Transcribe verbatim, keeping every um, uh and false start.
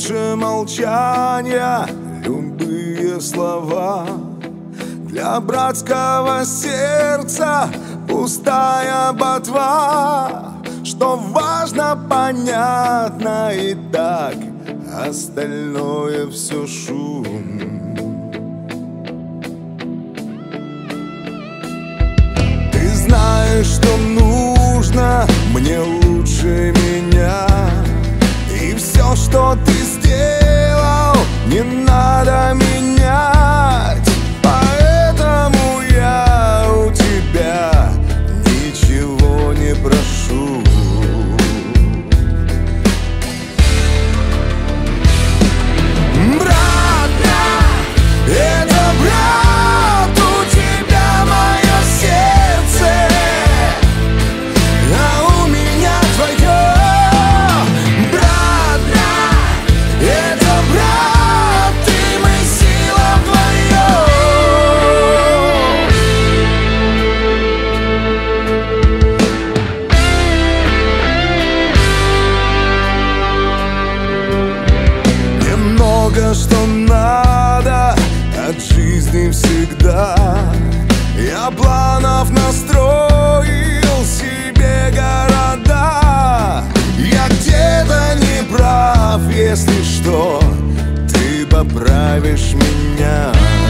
лучше молчания любые слова. Для братского сердца пустая ботва. Что важно, понятно и так, остальное все шум. Ты знаешь, что нужно мне лучше меня, и все, что ты сделал, не надо менять. Поэтому я у тебя ничего не прошу. Брат, это брат, у тебя мое сердце, а у меня твое. Брат, это брат, ты мы сила вдвоем. Немного, что надо от жизни всегда. Я планов настроил себе города. Я где-то не прав, если что, ты поправишь меня.